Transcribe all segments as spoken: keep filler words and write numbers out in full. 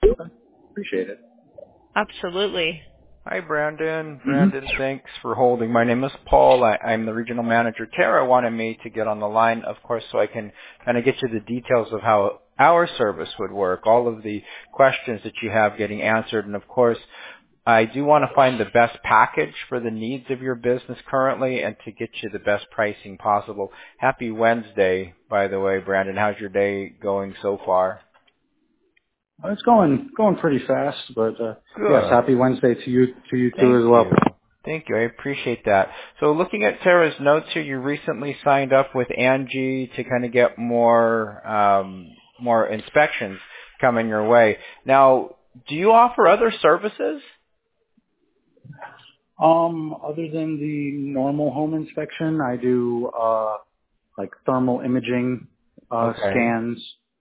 Okay. Appreciate it. Absolutely. Hi, Brandon. Mm-hmm. Brandon, thanks for holding. My name is Paul. I, I'm the regional manager. Tara wanted me to get on the line, of course, so I can kind of get you the details of how our service would work, all of the questions that you have getting answered, and of course, I do want to find the best package for the needs of your business currently and to get you the best pricing possible. Happy Wednesday, by the way, Brandon. How's your day going so far? Well, it's going going pretty fast, but uh, yes, Good. happy Wednesday to you to you too Thank as well. you. Thank you. I appreciate that. So looking at Tara's notes here, you recently signed up with Angie to kind of get more um, more inspections coming your way. Now, do you offer other services? Um, other than the normal home inspection, I do uh like thermal imaging uh Okay. scans.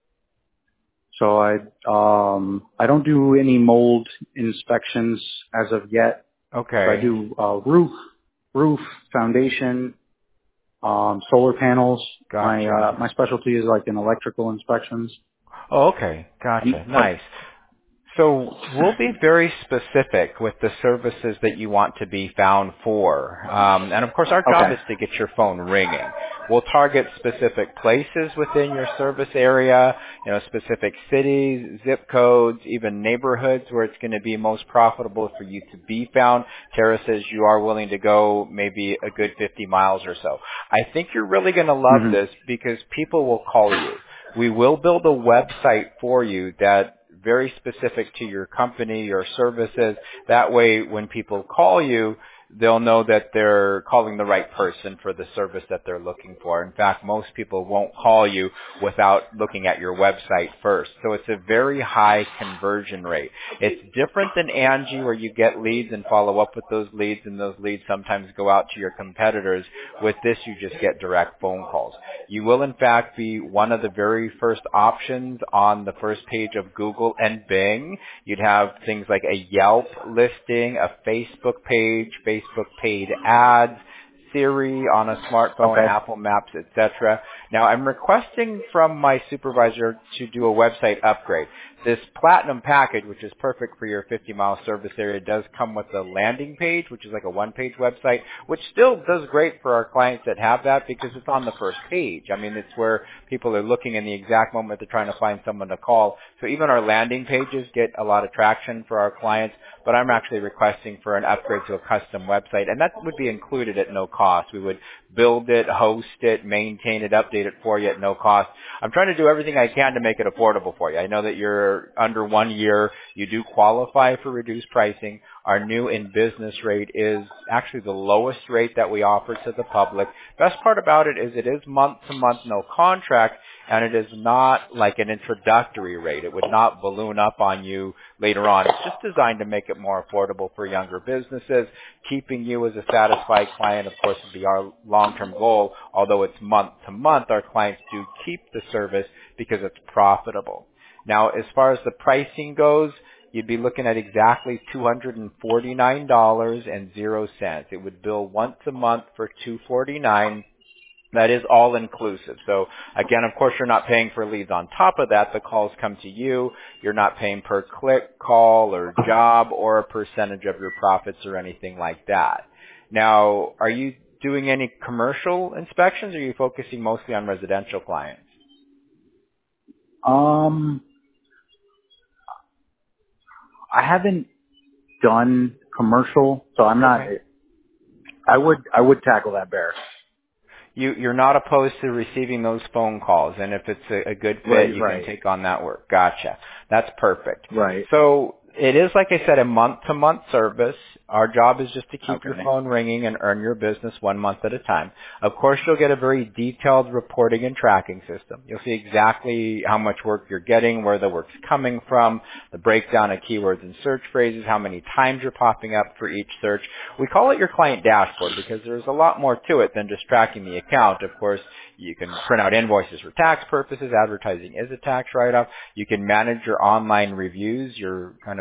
So I um I don't do any mold inspections as of yet. So I Okay. do uh roof, roof, foundation, um solar panels. My uh Gotcha. my specialty is like in electrical inspections. Oh, okay. Gotcha. Um, but Nice. So we'll be very specific with the services that you want to be found for. Um, and of course, our job okay. is to get your phone ringing. We'll target specific places within your service area, you know, specific cities, zip codes, even neighborhoods where it's going to be most profitable for you to be found. Tara says you are willing to go maybe a good fifty miles or so. I think you're really going to love Mhm. this because people will call you. We will build a website for you that very specific to your company, your services. That way, when people call you, they'll know that they're calling the right person for the service that they're looking for. In fact, most people won't call you without looking at your website first. So it's a very high conversion rate. It's different than Angie where you get leads and follow up with those leads, and those leads sometimes go out to your competitors. With this, you just get direct phone calls. You will in fact be one of the very first options on the first page of Google and Bing. You'd have things like a Yelp listing, a Facebook page, Facebook paid ads, Siri on a smartphone, Okay. Apple Maps, et cetera. Now I'm requesting from my supervisor to do a website upgrade. This platinum package, which is perfect for your fifty mile service area, does come with a landing page, which is like a one-page website, which still does great for our clients that have that because it's on the first page. I mean, it's where people are looking in the exact moment they're trying to find someone to call. So even our landing pages get a lot of traction for our clients, but I'm actually requesting for an upgrade to a custom website, and that would be included at no cost. We would build it, host it, maintain it, update it for you at no cost. I'm trying to do everything I can to make it affordable for you. I know that you're under one year. You do qualify for reduced pricing. Our new in-business rate is actually the lowest rate that we offer to the public. Best part about it is it is month-to-month, no contract, and it is not like an introductory rate. It would not balloon up on you later on. It's just designed to make it more affordable for younger businesses. Keeping you as a satisfied client, of course, would be our long-term goal. Although it's month-to-month, our clients do keep the service because it's profitable. Now, as far as the pricing goes, you'd be looking at exactly two hundred forty-nine dollars and zero cents. It would bill once a month for two hundred forty-nine dollars. That is all inclusive. So again, of course, you're not paying for leads on top of that. The calls come to you. You're not paying per click, call, or job, or a percentage of your profits or anything like that. Now, are you doing any commercial inspections, or are you focusing mostly on residential clients? Um, I haven't done commercial, so I'm not. Okay. I would I would tackle that bear. You, you're not opposed to receiving those phone calls, and if it's a, a good fit, Right, you can right, take on that work. Gotcha. That's perfect. right. So it is, like I said, a month-to-month service. Our job is just to keep your Okay. phone ringing and earn your business one month at a time. Of course, you'll get a very detailed reporting and tracking system. You'll see exactly how much work you're getting, where the work's coming from, the breakdown of keywords and search phrases, how many times you're popping up for each search. We call it your client dashboard because there's a lot more to it than just tracking the account. Of course, you can print out invoices for tax purposes. Advertising is a tax write-off. You can manage your online reviews, your kind of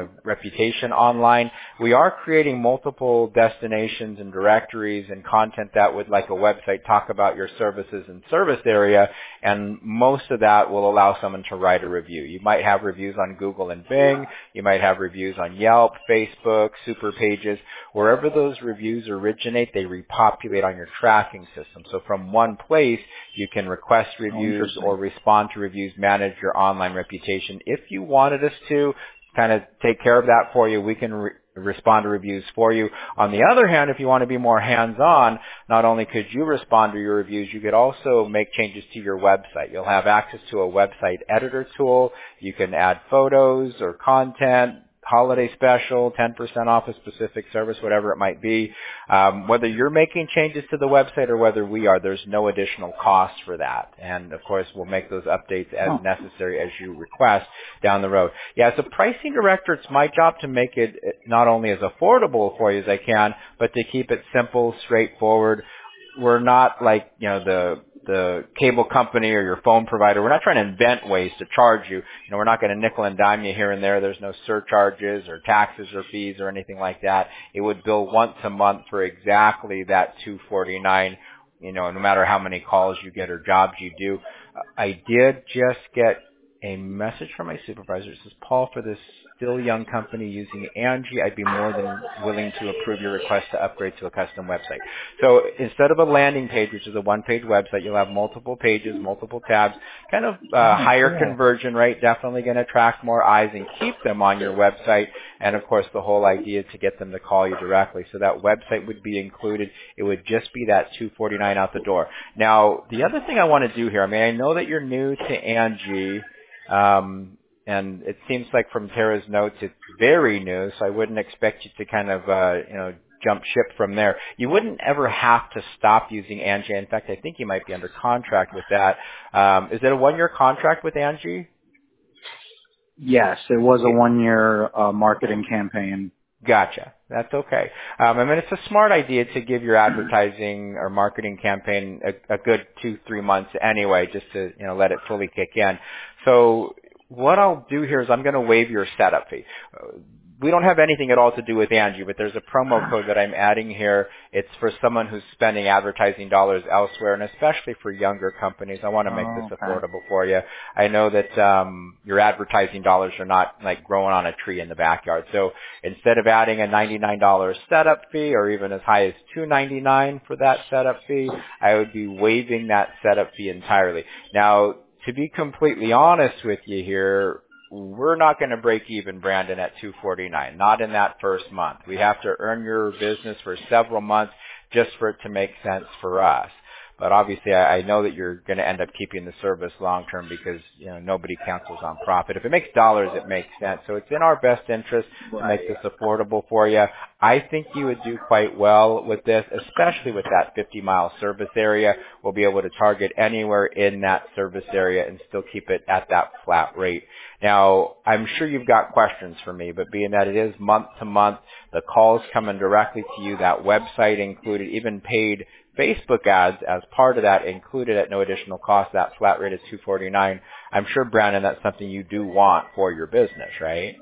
of reputation online. We are creating multiple destinations and directories and content that would, like a website, talk about your services and service area, and most of that will allow someone to write a review. You might have reviews on Google and Bing. You might have reviews on Yelp, Facebook, Super Pages. Wherever those reviews originate, they repopulate on your tracking system. So from one place, you can request reviews or respond to reviews, manage your online reputation. If you wanted us to kind of take care of that for you, we can re- respond to reviews for you. On the other hand, if you want to be more hands-on, not only could you respond to your reviews, you could also make changes to your website. You'll have access to a website editor tool. You can add photos or content, holiday special, ten percent off a specific service, whatever it might be. Um, whether you're making changes to the website or whether we are, there's no additional cost for that. And, of course, we'll make those updates as Oh. necessary as you request down the road. Yeah, as a pricing director, it's my job to make it not only as affordable for you as I can, but to keep it simple, straightforward. We're not like, you know, the the cable company or your phone provider. We're not trying to invent ways to charge you. You know, we're not going to nickel and dime you here and there. There's no surcharges or taxes or fees or anything like that. It would bill once a month for exactly that two forty-nine, you know, no matter how many calls you get or jobs you do. I did just get a message from my supervisor. It says, Paul, for this still young company using Angie, I'd be more than willing to approve your request to upgrade to a custom website. So instead of a landing page, which is a one-page website, you'll have multiple pages, multiple tabs, kind of uh, higher conversion rate, definitely going to attract more eyes and keep them on your website. And, of course, the whole idea is to get them to call you directly. So that website would be included. It would just be that two forty-nine out the door. Now, the other thing I want to do here, I mean, I know that you're new to Angie, Um, and it seems like from Tara's notes, it's very new, so I wouldn't expect you to kind of, uh, you know, jump ship from there. You wouldn't ever have to stop using Angie. In fact, I think you might be under contract with that. Um, is it a one-year contract with Angie? Yes, it was a one-year uh, marketing campaign. Gotcha. That's okay. Um, I mean, it's a smart idea to give your advertising or marketing campaign a, a good two, three months anyway, just to, you know, let it fully kick in. So what I'll do here is I'm going to waive your setup fee. We don't have anything at all to do with Angie, but there's a promo code that I'm adding here. It's for someone who's spending advertising dollars elsewhere, and especially for younger companies. I want to make Oh, this okay. affordable for you. I know that um, your advertising dollars are not like growing on a tree in the backyard. So instead of adding a ninety-nine dollars setup fee, or even as high as two ninety-nine for that setup fee, I would be waiving that setup fee entirely. Now, to be completely honest with you here, we're not going to break even, Brandon, at two forty-nine, not in that first month. We have to earn your business for several months just for it to make sense for us. But obviously, I, I know that you're going to end up keeping the service long term because, you know, nobody cancels on profit. If it makes dollars, it makes sense. So it's in our best interest to make this affordable for you. I think you would do quite well with this, especially with that fifty mile service area. We'll be able to target anywhere in that service area and still keep it at that flat rate. Now, I'm sure you've got questions for me, but being that it is month to month, the calls coming directly to you, that website included, even paid Facebook ads as part of that included at no additional cost, that flat rate is two forty-nine. I'm sure, Brandon, that's something you do want for your business, right?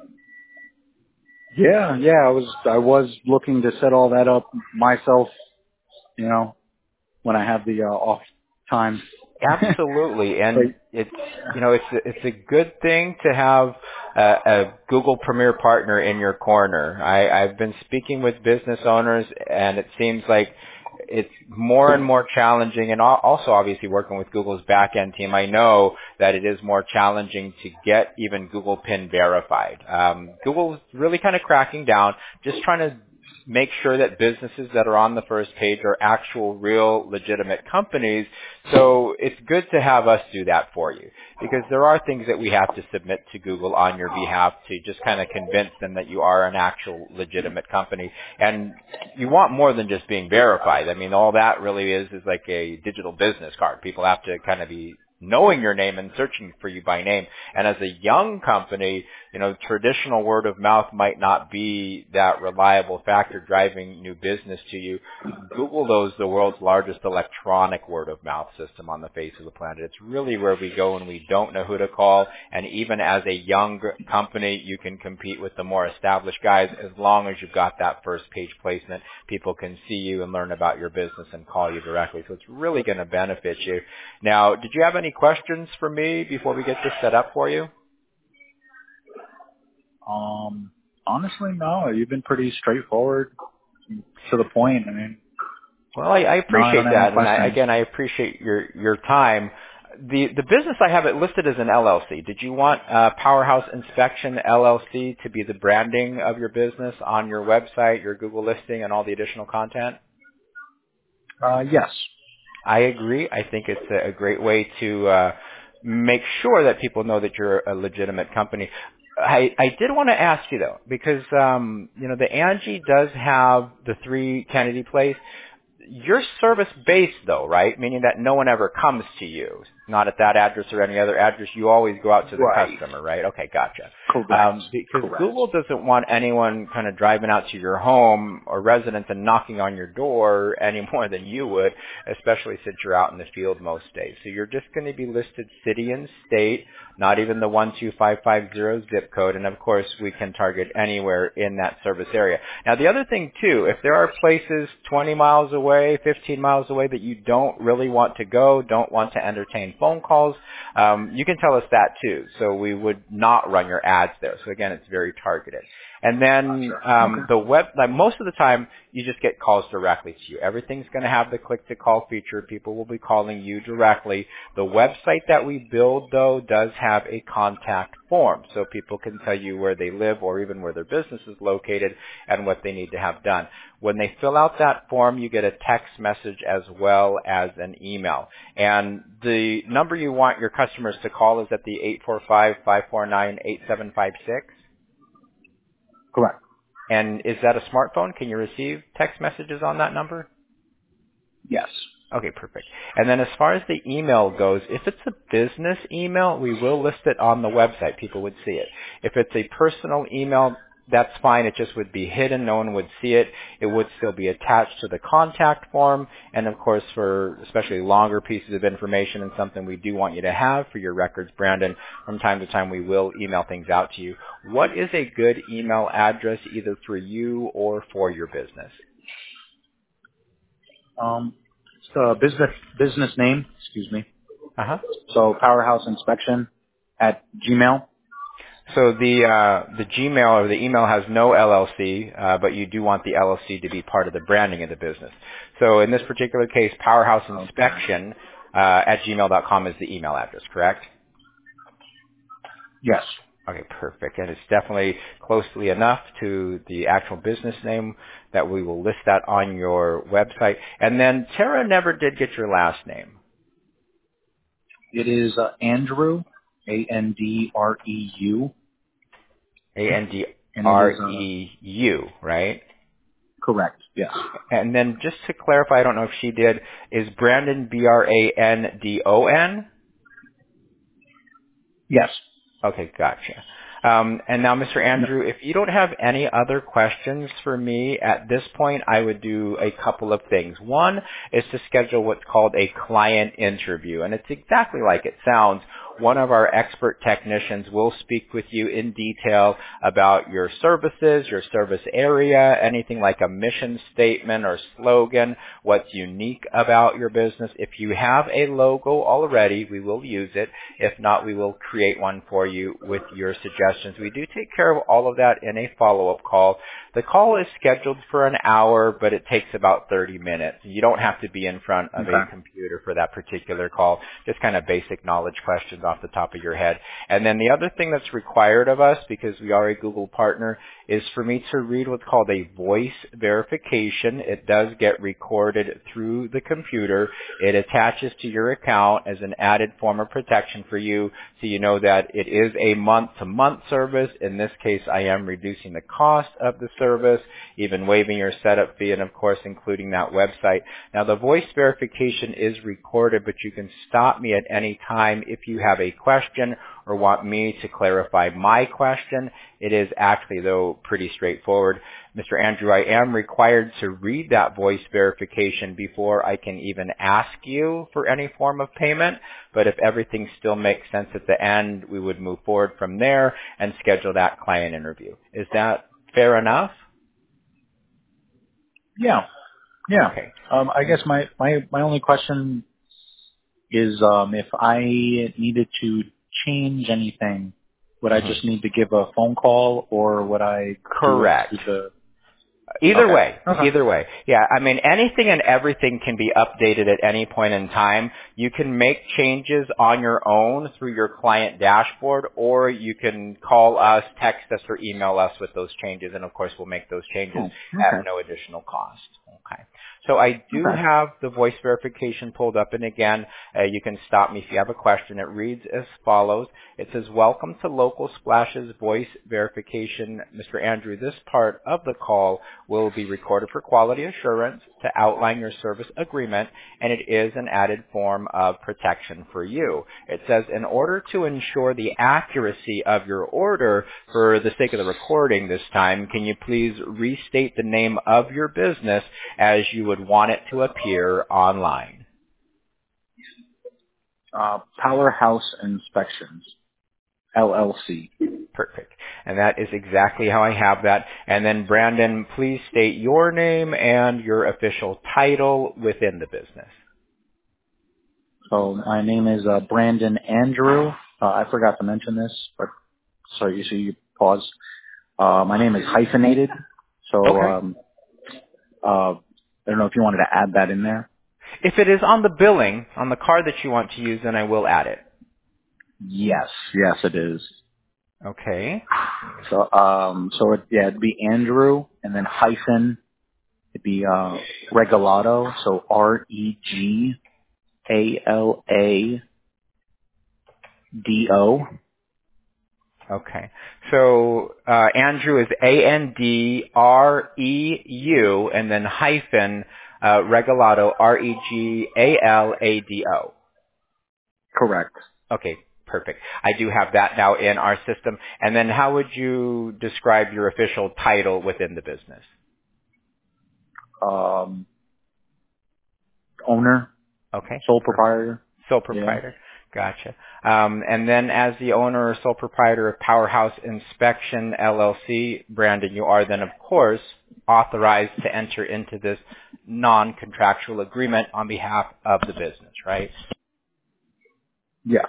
Yeah, yeah, I was I was looking to set all that up myself, you know, when I have the uh, off time. Absolutely, and But, it's you know it's a, it's a good thing to have a, a Google Premier partner in your corner. I, I've been speaking with business owners, and it seems like it's more and more challenging, and al- also obviously working with Google's back-end team, I know that it is more challenging to get even Google PIN verified. Um, Google's really kind of cracking down, just trying to make sure that businesses that are on the first page are actual, real, legitimate companies. So it's good to have us do that for you, because there are things that we have to submit to Google on your behalf to just kind of convince them that you are an actual, legitimate company. And you want more than just being verified. I mean, all that really is is like a digital business card. People have to kind of be knowing your name and searching for you by name. And as a young company, you know, traditional word of mouth might not be that reliable factor driving new business to you. Google knows the world's largest electronic word of mouth system on the face of the planet. It's really where we go when we don't know who to call. And even as a young company, you can compete with the more established guys as long as you've got that first page placement. People can see you and learn about your business and call you directly. So it's really going to benefit you. Now, did you have any questions for me before we get this set up for you? Um, honestly, no. You've been pretty straightforward, to the point. I mean, well, I, I appreciate no, I that, and I, again, I appreciate your your time. The the business I have it listed as an L L C. Did you want uh, Powerhouse Inspection L L C to be the branding of your business on your website, your Google listing, and all the additional content? Uh, yes. I agree. I think it's a, a great way to uh, make sure that people know that you're a legitimate company. I, I did want to ask you though, because um, you know the Angie does have the three Kennedy Place. You're service-based, though, right? Meaning that no one ever comes to you, not at that address or any other address. You always go out to the Right. customer, right? Okay, gotcha. Correct. Um, because Correct. Google doesn't want anyone kind of driving out to your home or residence and knocking on your door any more than you would, especially since you're out in the field most days. So you're just going to be listed city and state, not even the one two five five zero zip code, and of course we can target anywhere in that service area. Now the other thing too, if there are places twenty miles away, fifteen miles away that you don't really want to go, don't want to entertain phone calls, um, you can tell us that too. So we would not run your ads there. So again, it's very targeted. And then um, Okay. the web, like most of the time, you just get calls directly to you. Everything's going to have the click-to-call feature. People will be calling you directly. The website that we build, though, does have a contact form, so people can tell you where they live or even where their business is located and what they need to have done. When they fill out that form, you get a text message as well as an email. And the number you want your customers to call is at the eight four five, five four nine, eight seven five six. Correct. And is that a smartphone? Can you receive text messages on that number? Yes. Okay, perfect. And then as far as the email goes, if it's a business email, we will list it on the website. People would see it. If it's a personal email, that's fine. It just would be hidden. No one would see it. It would still be attached to the contact form. And of course, for especially longer pieces of information and something we do want you to have for your records, Brandon, from time to time we will email things out to you. What is a good email address either for you or for your business? Um, it's the business business name. Excuse me. Uh-huh. So Powerhouse Inspection at Gmail. So the uh, the Gmail or the email has no L L C, uh, but you do want the L L C to be part of the branding of the business. So in this particular case, Powerhouse Inspection uh, at gmail dot com is the email address, correct? Yes. Okay, perfect. And it's definitely closely enough to the actual business name that we will list that on your website. And then Tara never did get your last name. It is uh, Andrew, A N D R E U. A N D And it R is, uh, E U, right? correct. Yes. And then just to clarify, I don't know if she did, is Brandon B R A N D O N? Yes. Okay, gotcha. Um, and now, Mister Andrew, if you don't have any other questions for me at this point, I would do a couple of things. One is to schedule what's called a client interview, and it's exactly like it sounds. One of our expert technicians will speak with you in detail about your services, your service area, anything like a mission statement or slogan, what's unique about your business. If you have a logo already, we will use it. If not, we will create one for you with your suggestions. We do take care of all of that in a follow-up call. The call is scheduled for an hour, but it takes about thirty minutes. You don't have to be in front of Okay. a computer for that particular call. Just kind of basic knowledge questions off the top of your head. And then the other thing that's required of us, because we are a Google partner, is for me to read what's called a voice verification. It does get recorded through the computer. It attaches to your account as an added form of protection for you, so you know that it is a month-to-month service. In this case, I am reducing the cost of the service, even waiving your setup fee, and of course including that website. Now the voice verification is recorded, but you can stop me at any time if you have a question or want me to clarify my question. It is actually, though, pretty straightforward. Mister Andrew, I am required to read that voice verification before I can even ask you for any form of payment, but if everything still makes sense at the end, we would move forward from there and schedule that client interview. Is that fair enough? Yeah. Yeah. Okay. Um, I guess my, my, my only question is um, if I needed to change anything, would I Mhm. just need to give a phone call, or would I do it Correct. through the... Either Okay. way, Okay. either way. Yeah, I mean, anything and everything can be updated at any point in time. You can make changes on your own through your client dashboard, or you can call us, text us, or email us with those changes, and of course we'll make those changes Oh, at okay. no additional cost. Okay. So I do Okay. have the voice verification pulled up, and again, uh, you can stop me if you have a question. It reads as follows. It says, welcome to Local Splash's voice verification. Mister Andrew, this part of the call will be recorded for quality assurance to outline your service agreement, and it is an added form of protection for you. It says, in order to ensure the accuracy of your order, for the sake of the recording this time, can you please restate the name of your business as you would want it to appear online? Uh, Powerhouse Inspections, L L C. Perfect. And that is exactly how I have that. And then, Brandon, please state your name and your official title within the business. So my name is uh, Brandon Andrew. Uh, I forgot to mention this, but so you see, you pause. Uh, my name is hyphenated. So Okay. um, uh, I don't know if you wanted to add that in there. If it is on the billing, on the card that you want to use, then I will add it. Yes, yes, it is. Okay. So um, so it, yeah, it'd be Andrew, and then hyphen. It'd be uh, Regalado. So R E G A L A D O. Okay. So uh, Andrew is A N D R E U and then hyphen uh, Regalado, R E G A L A D O. Correct. Okay, perfect. I do have that now in our system. And then how would you describe your official title within the business? Um, owner, Okay, sole perfect. proprietor. Sole Yeah. proprietor. Gotcha. Um, and then as the owner or sole proprietor of Powerhouse Inspection, L L C, Brandon, you are then, of course, authorized to enter into this non-contractual agreement on behalf of the business, right? Yes.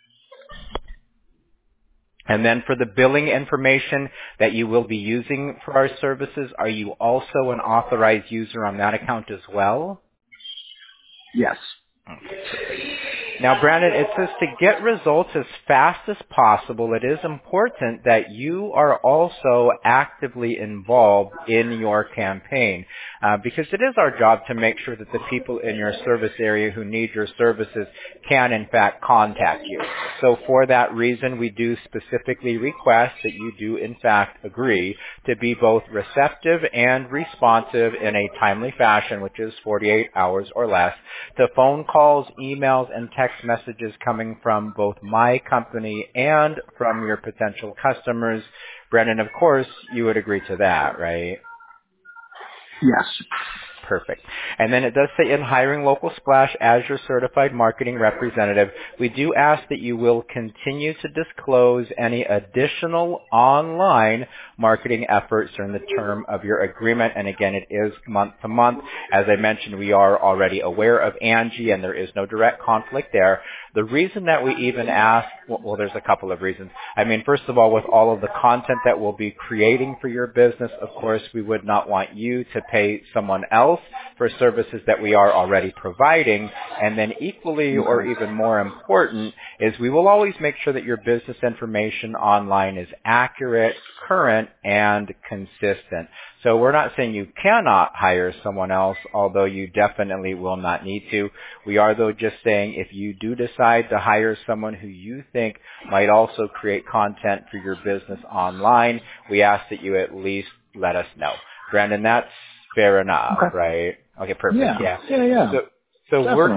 And then for the billing information that you will be using for our services, are you also an authorized user on that account as well? Yes. Now, Brandon, it says to get results as fast as possible, it is important that you are also actively involved in your campaign uh, because it is our job to make sure that the people in your service area who need your services can, in fact, contact you. So for that reason, we do specifically request that you do, in fact, agree to be both receptive and responsive in a timely fashion, which is forty-eight hours or less, to phone calls, emails, and text messages coming from both my company and from your potential customers. Brennan, of course, you would agree to that, right? Yes. Perfect. And then it does say in hiring Local Splash as your certified marketing representative, we do ask that you will continue to disclose any additional online marketing efforts during the term of your agreement. And again, it is month to month. As I mentioned, we are already aware of Angie and there is no direct conflict there. The reason that we even ask, well, well, there's a couple of reasons. I mean, first of all, with all of the content that we'll be creating for your business, of course, we would not want you to pay someone else for services that we are already providing. And then equally or even more important is we will always make sure that your business information online is accurate, current, and consistent. So we're not saying you cannot hire someone else, although you definitely will not need to. We are, though, just saying if you do decide to hire someone who you think might also create content for your business online, we ask that you at least let us know. Brandon, that's fair enough, Okay. right? Okay, perfect. Yeah. Yeah. Yeah. Yeah. So, so we're Definitely.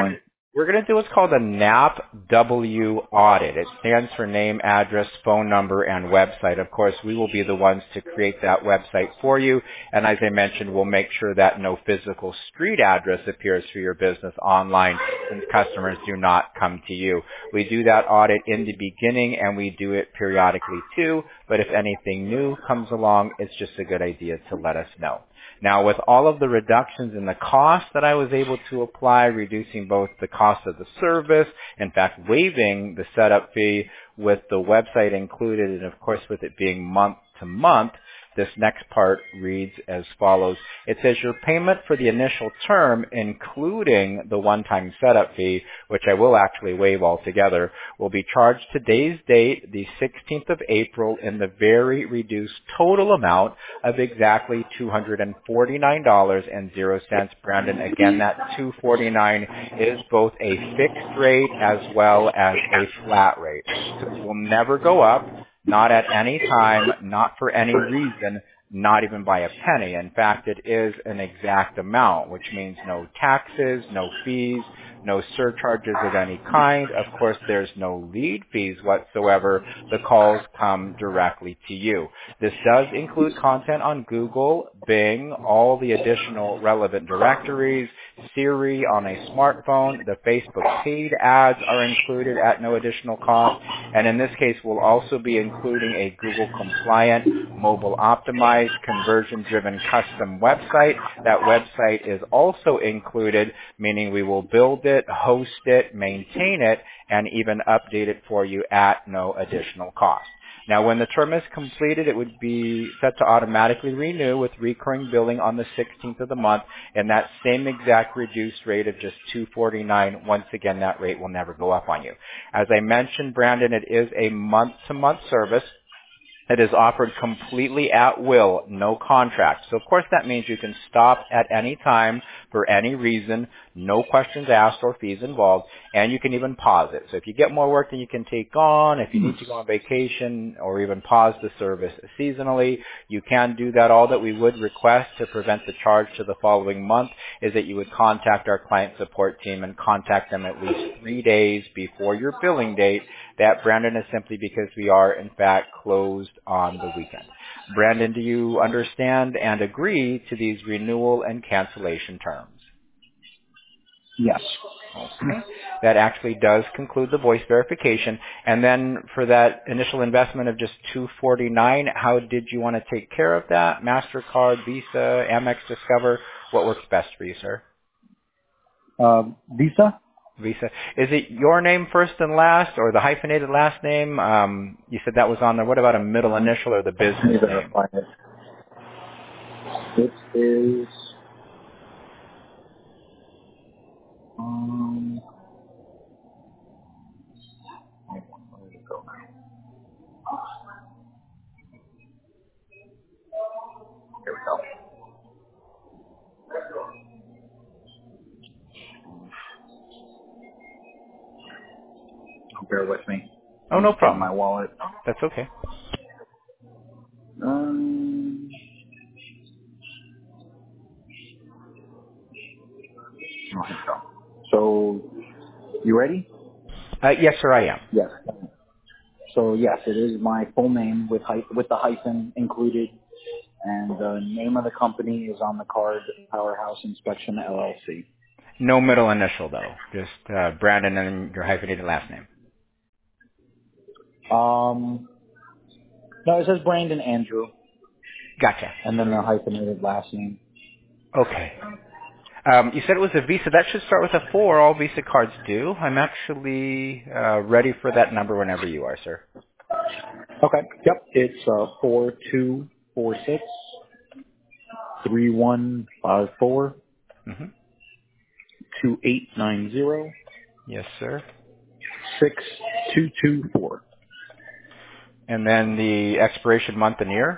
We're going to do what's called a N A P W audit. It stands for name, address, phone number, and website. Of course, we will be the ones to create that website for you. And as I mentioned, we'll make sure that no physical street address appears for your business online since customers do not come to you. We do that audit in the beginning and we do it periodically too. But if anything new comes along, it's just a good idea to let us know. Now, with all of the reductions in the cost that I was able to apply, reducing both the cost of the service, in fact, waiving the setup fee with the website included, and of course with it being month to month, this next part reads as follows. It says your payment for the initial term, including the one-time setup fee, which I will actually waive altogether, will be charged today's date, the sixteenth of April, in the very reduced total amount of exactly two hundred forty-nine dollars and zero cents. Brandon, again, that two hundred forty-nine dollars is both a fixed rate as well as a flat rate. So it will never go up. Not at any time, not for any reason, not even by a penny. In fact, it is an exact amount, which means no taxes, no fees, no surcharges of any kind. Of course, there's no lead fees whatsoever. The calls come directly to you. This does include content on Google, Bing, all the additional relevant directories, Siri on a smartphone. The Facebook paid ads are included at no additional cost. And in this case, we'll also be including a Google compliant, mobile optimized, conversion driven custom website. That website is also included, meaning we will build it, host it, maintain it, and even update it for you at no additional cost. Now, when the term is completed, it would be set to automatically renew with recurring billing on the sixteenth of the month, and that same exact reduced rate of just two hundred forty-nine dollars. Once again, that rate will never go up on you. As I mentioned, Brandon, it is a month-to-month service. It is offered completely at will, no contract. So, of course, that means you can stop at any time for any reason, no questions asked or fees involved, and you can even pause it. So if you get more work than you can take on, if you need to go on vacation or even pause the service seasonally, you can do that. All that we would request to prevent the charge to the following month is that you would contact our client support team and contact them at least three days before your billing date. That, Brandon, is simply because we are, in fact, closed on the weekend. Brandon, do you understand and agree to these renewal and cancellation terms? Yes. Okay. That actually does conclude the voice verification. And then for that initial investment of just two hundred forty-nine dollars, how did you want to take care of that? MasterCard, Visa, Amex, Discover? What works best for you, sir? Uh, Visa? Visa. Is it your name first and last, or the hyphenated last name? Um, you said that was on there. What about a middle initial or the business name? It is. Um. Where did it go now? Here we go. Oh, bear with me. Oh, I'm no just getting problem. my wallet. That's okay. Um. Oh, here we go. So, you ready? Uh, yes, sir, I am. Yes. So yes, it is my full name with hy- with the hyphen included, and the name of the company is on the card, Powerhouse Inspection L L C. No middle initial, though. Just uh, Brandon and your hyphenated last name. Um, no, it says Brandon Andrew, Gotcha. and then the hyphenated last name. Okay. Um, you said it was a Visa. That should start with a four. All Visa cards do. I'm actually uh, ready for that number whenever you are, sir. Okay. Yep. It's uh four two four six three one five four Mm-hmm. two eight nine zero Yes, sir. six two two four And then the expiration month and year?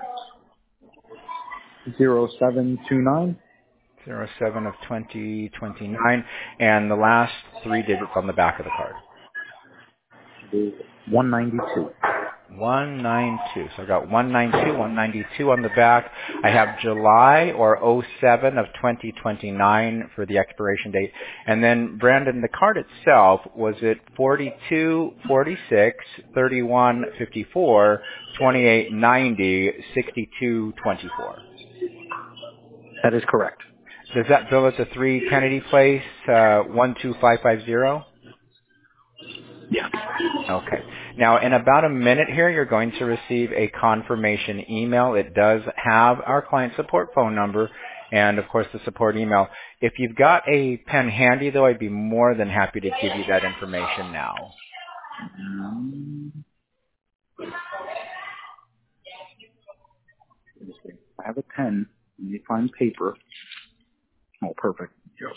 zero seven two nine zero seven of twenty twenty-nine. And the last three digits on the back of the card. is one ninety two. one ninety-two. So I got one ninety-two, one ninety-two on the back. I have July or oh seven of twenty twenty-nine for the expiration date. And then, Brandon, the card itself, was it forty-two, forty-six, thirty-one, fifty-four, twenty-eight, ninety, sixty-two, twenty-four? That is correct. Does that bill at the three Kennedy Place, uh, one two five five zero? Yeah. Okay. Now, in about a minute here, you're going to receive a confirmation email. It does have our client support phone number and, of course, the support email. If you've got a pen handy, though, I'd be more than happy to give you that information now. Um, I have a pen. Let me find paper. Oh, perfect. Yes.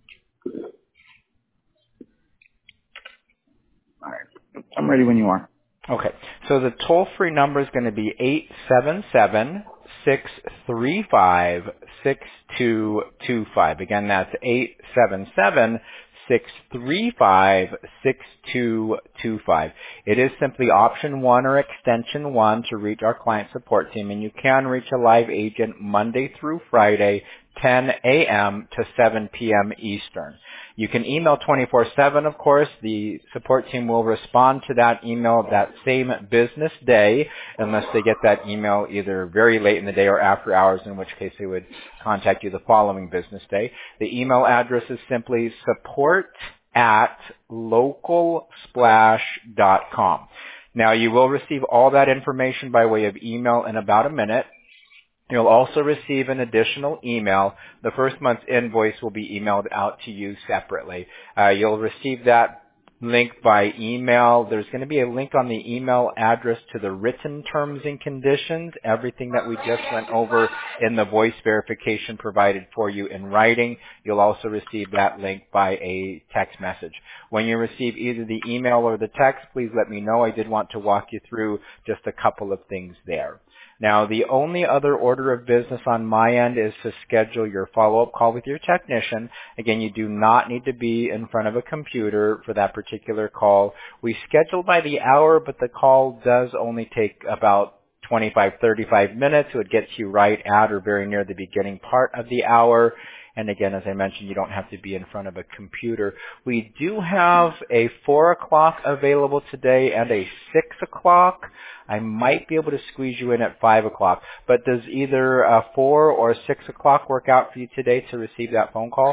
All right. I'm ready when you are. Okay. So the toll-free number is going to be eight seven seven, six three five, six two two five. Again, that's eight seven seven, six three five, six two two five. It is simply option one or extension one to reach our client support team, and you can reach a live agent Monday through Friday, ten a.m. to seven p.m. Eastern. You can email twenty-four seven, of course. The support team will respond to that email that same business day, unless they get that email either very late in the day or after hours, in which case they would contact you the following business day. The email address is simply support at local splash dot com. Now, you will receive all that information by way of email in about a minute. You'll also receive an additional email. The first month's invoice will be emailed out to you separately. Uh, you'll receive that link by email. There's going to be a link on the email address to the written terms and conditions, everything that we just went over in the voice verification provided for you in writing. You'll also receive that link by a text message. When you receive either the email or the text, please let me know. I did want to walk you through just a couple of things there. Now, the only other order of business on my end is to schedule your follow-up call with your technician. Again, you do not need to be in front of a computer for that particular call. We schedule by the hour, but the call does only take about twenty-five, thirty-five minutes. It would get you right at or very near the beginning part of the hour. And again, as I mentioned, you don't have to be in front of a computer. We do have a four o'clock available today and a six o'clock. I might be able to squeeze you in at five o'clock. But does either a four or six o'clock work out for you today to receive that phone call?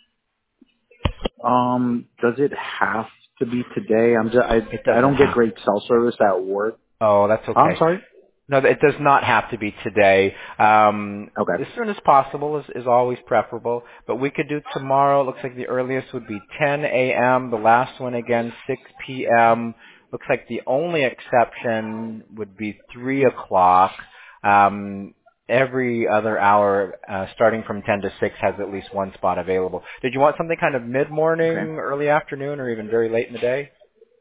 Um, does it have to be today? I'm just, I, It I doesn't don't get have. great cell service at work. Oh, that's okay. I'm sorry? No, it does not have to be today. Um, Okay. as soon as possible is, is always preferable. But we could do tomorrow. It looks like the earliest would be ten a.m. The last one again, six p.m. Looks like the only exception would be three o'clock. Um, every other hour, uh, starting from ten to six, has at least one spot available. Did you want something kind of mid-morning, Okay. early afternoon, or even very late in the day?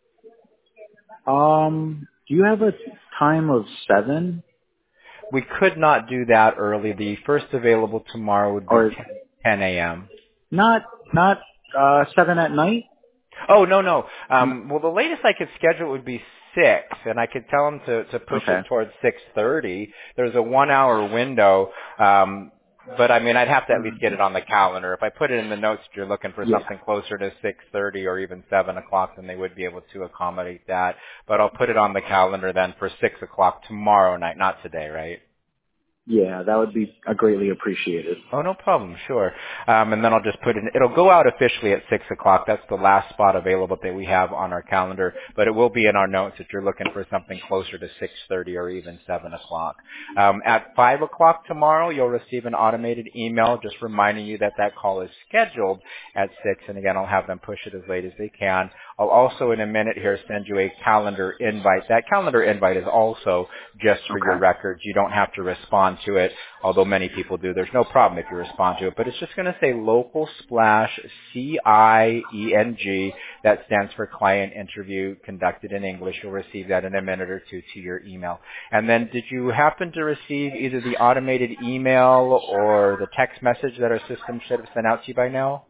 Um, do you have a time of seven? We could not do that early. The first available tomorrow would be Or ten a.m. not, not, uh, seven at night? Oh, no, no. No. Um, well, the latest I could schedule would be six, and I could tell them to, to push Okay. it towards six thirty. There's a one-hour window, um, but, I mean, I'd have to at least get it on the calendar. If I put it in the notes that you're looking for Yeah. something closer to six thirty or even seven o'clock, then they would be able to accommodate that. But I'll put it on the calendar then for six o'clock tomorrow night, not today, right? Yeah, that would be uh, greatly appreciated. Oh, no problem. Sure. Um, and then I'll just put in, it'll go out officially at six o'clock. That's the last spot available that we have on our calendar, but it will be in our notes if you're looking for something closer to six thirty or even seven o'clock. Um, at five o'clock tomorrow, you'll receive an automated email just reminding you that that call is scheduled at six. And again, I'll have them push it as late as they can. I'll also in a minute here send you a calendar invite. That calendar invite is also just for your Okay. records. You don't have to respond to it, although many people do. There's no problem if you respond to it, but it's just going to say Local Splash C I E N G. That stands for Client Interview Conducted in English. You'll receive that in a minute or two to your email. And then did you happen to receive either the automated email or the text message that our system should have sent out to you by now?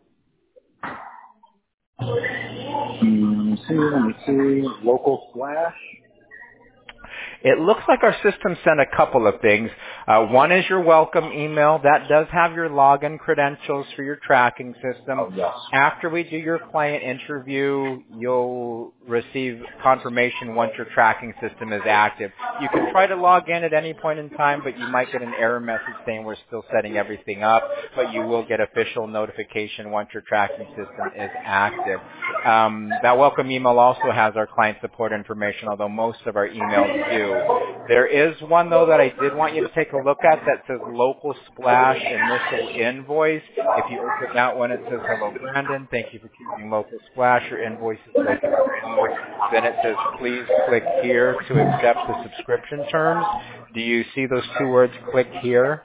Mm, Let me see, let me see. Local Flash. It looks like our system sent a couple of things. Uh, one is your welcome email. That does have your login credentials for your tracking system. Oh, yes. After we do your client interview, you'll receive confirmation once your tracking system is active. You can try to log in at any point in time, but you might get an error message saying we're still setting everything up, but you will get official notification once your tracking system is active. Um, that welcome email also has our client support information, although most of our emails do. There is one, though, that I did want you to take a look at that says Local Splash Initial Invoice. If you open that one, it says, hello, Brandon. Thank you for choosing Local Splash. Your invoice is ready to go. Then it says, please click here to accept the subscription terms. Do you see those two words, click here?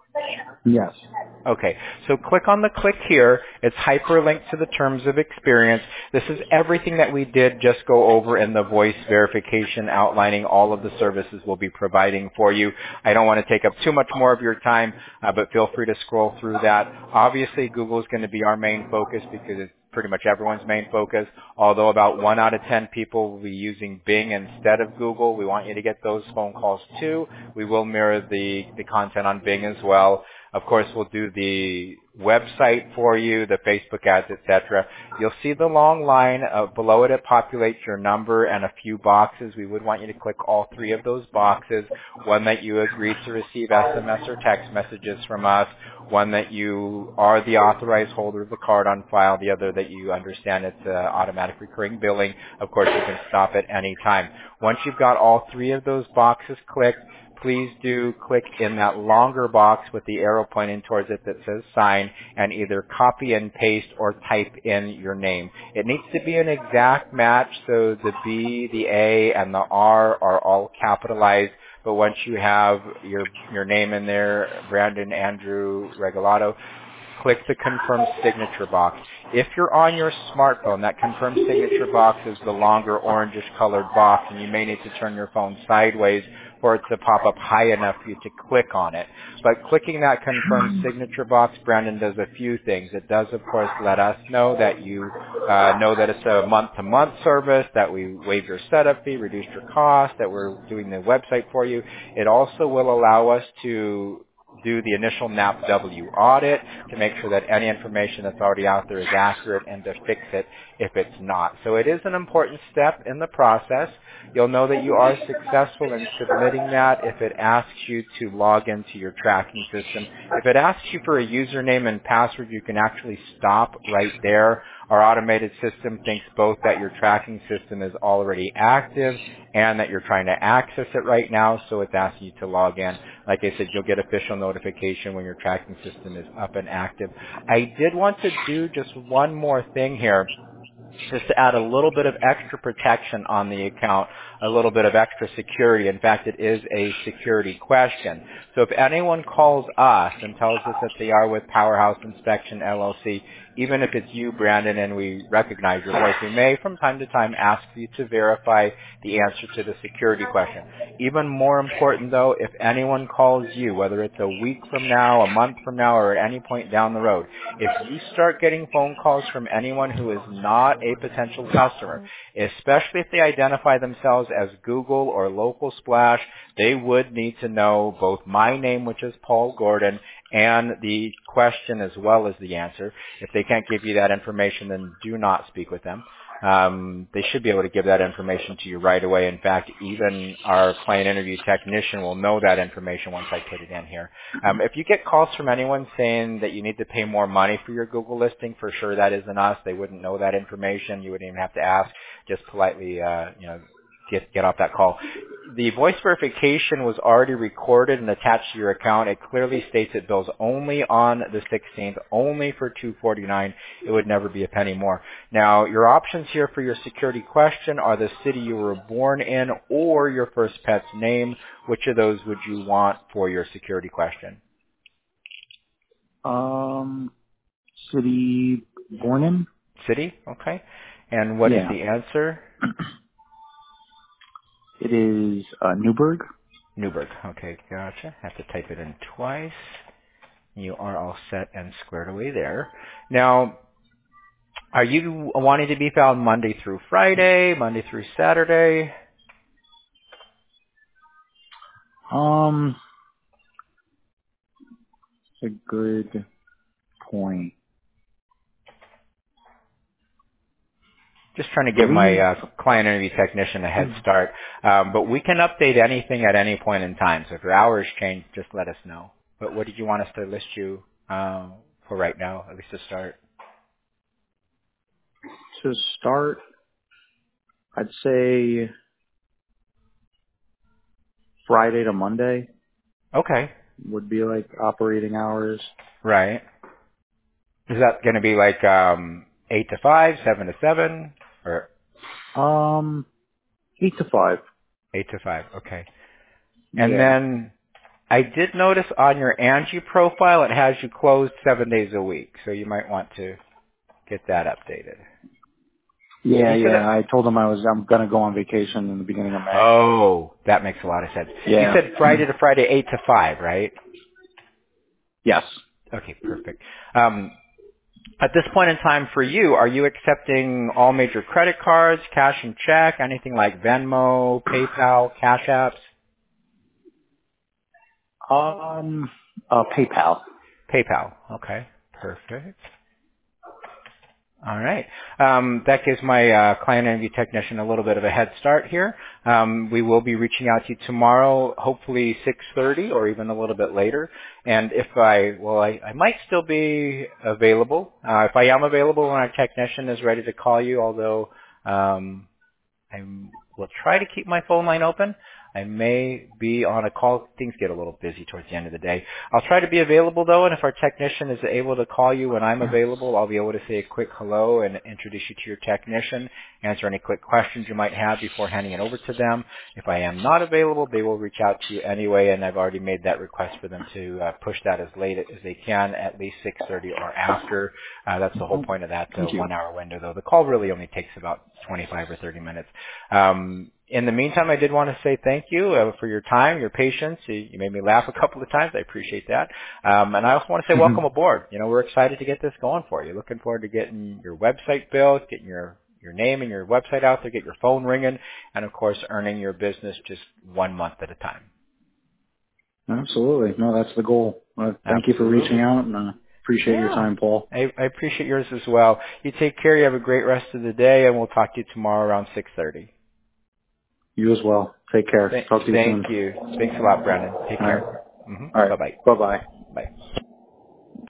Yes. Okay, so click on the click here. It's hyperlinked to the terms of experience. This is everything that we did just go over in the voice verification outlining all of the services we'll be providing for you. I don't want to take up too much more of your time, uh, but feel free to scroll through that. Obviously, Google is going to be our main focus because it's pretty much everyone's main focus, although about one out of ten people will be using Bing instead of Google. We want you to get those phone calls too. We will mirror the, the content on Bing as well. Of course, we'll do the website for you, the Facebook ads, et cetera. You'll see the long line. Uh, below it, it populates your number and a few boxes. We would want you to click all three of those boxes. One that you agree to receive S M S or text messages from us. One that you are the authorized holder of the card on file. The other that you understand it's uh, automatic recurring billing. Of course, you can stop at any time. Once you've got all three of those boxes clicked, please do click in that longer box with the arrow pointing towards it that says sign and either copy and paste or type in your name. It needs to be an exact match, so the B, the A, and the R are all capitalized. But once you have your your name in there, Brandon Andrew Regalado, click the confirm signature box. If you're on your smartphone, that confirm signature box is the longer orangish colored box, and you may need to turn your phone sideways for it to pop up high enough for you to click on it. But clicking that confirm signature box, Brandon, does a few things. It does, of course, let us know that you uh, know that it's a month-to-month service, that we waived your setup fee, reduced your cost, that we're doing the website for you. It also will allow us to do the initial N A P W audit to make sure that any information that's already out there is accurate and to fix it if it's not. So it is an important step in the process. You'll know that you are successful in submitting that if it asks you to log into your tracking system. If it asks you for a username and password, you can actually stop right there. Our automated system thinks both that your tracking system is already active and that you're trying to access it right now, so it's asking you to log in. Like I said, you'll get official notification when your tracking system is up and active. I did want to do just one more thing here, just to add a little bit of extra protection on the account, a little bit of extra security. In fact, it is a security question. So if anyone calls us and tells us that they are with Powerhouse Inspection L L C, even if it's you, Brandon, and we recognize your voice, we may from time to time ask you to verify the answer to the security question. Even more important, though, if anyone calls you, whether it's a week from now, a month from now, or at any point down the road, if you start getting phone calls from anyone who is not a potential customer, especially if they identify themselves as Google or Local Splash, they would need to know both my name, which is Paul Gordon, and the question as well as the answer. If they can't give you that information, then do not speak with them. Um, they should be able to give that information to you right away. In fact, even our client interview technician will know that information once I put it in here. Um, if you get calls from anyone saying that you need to pay more money for your Google listing, for sure that isn't us. They wouldn't know that information. You wouldn't even have to ask. Just politely, uh, you know, get get off that call. The voice verification was already recorded and attached to your account. It clearly states it bills only on the sixteenth, only for two forty-nine. It would never be a penny more. Now, your options here for your security question are the city you were born in or your first pet's name. Which of those would you want for your security question? Um, city born in? City, okay. And what Yeah. is the answer? It is uh, Newburgh. Newburgh. Okay, gotcha. Have to type it in twice. You are all set and squared away there. Now, are you wanting to be found Monday through Friday, Monday through Saturday? Um, it's a good point. Just trying to I give my believe, uh, client interview technician a head start. Um, but we can update anything at any point in time. So if your hours change, just let us know. But what did you want us to list you uh, for right now, at least to start? to start, I'd say Friday to Monday Okay. would be like operating hours. Right. Is that going to be like um, eight to five, seven to seven, or Um, eight to five. eight to five? Okay. And Yeah. then I did notice on your Angie profile it has you closed seven days a week, so you might want to get that updated. Yeah, You said yeah. it. I told them I was I'm gonna go on vacation in the beginning of May. Oh, that makes a lot of sense. You Yeah. said Friday to Friday, eight to five, right? Yes. Okay, perfect. Um, at this point in time for you, are you accepting all major credit cards, cash and check, anything like Venmo, PayPal, Cash Apps? Um, uh, PayPal. PayPal. Okay, perfect. All right. Um, that gives my uh, client interview technician a little bit of a head start here. Um, we will be reaching out to you tomorrow, hopefully six thirty or even a little bit later. And if I, well, I, I might still be available. Uh, if I am available when our technician is ready to call you, although um, I will try to keep my phone line open. I may be on a call. Things get a little busy towards the end of the day. I'll try to be available though, and if our technician is able to call you when I'm available, I'll be able to say a quick hello and introduce you to your technician, answer any quick questions you might have before handing it over to them. If I am not available, they will reach out to you anyway, and I've already made that request for them to uh, push that as late as they can, at least six thirty or after. Uh, that's the whole Oh, point of that uh, thank you. one-hour window, though. The call really only takes about twenty-five or thirty minutes. Um, in the meantime, I did want to say thank you uh, for your time, your patience. You, you made me laugh a couple of times. I appreciate that. Um, and I also want to say welcome aboard. You know, we're excited to get this going for you. Looking forward to getting your website built, getting your your name and your website out there, get your phone ringing, and of course, earning your business just one month at a time. Absolutely. No, that's the goal. Uh, thank you for reaching Absolutely. out, and uh, appreciate your Yeah. time, Paul. I, I appreciate yours as well. You take care. You have a great rest of the day, and we'll talk to you tomorrow around six thirty. You as well. Take care. Th- Talk to you thank soon. you. Thanks a lot, Brandon. Take All right. care. hmm All right. Bye-bye. Bye bye.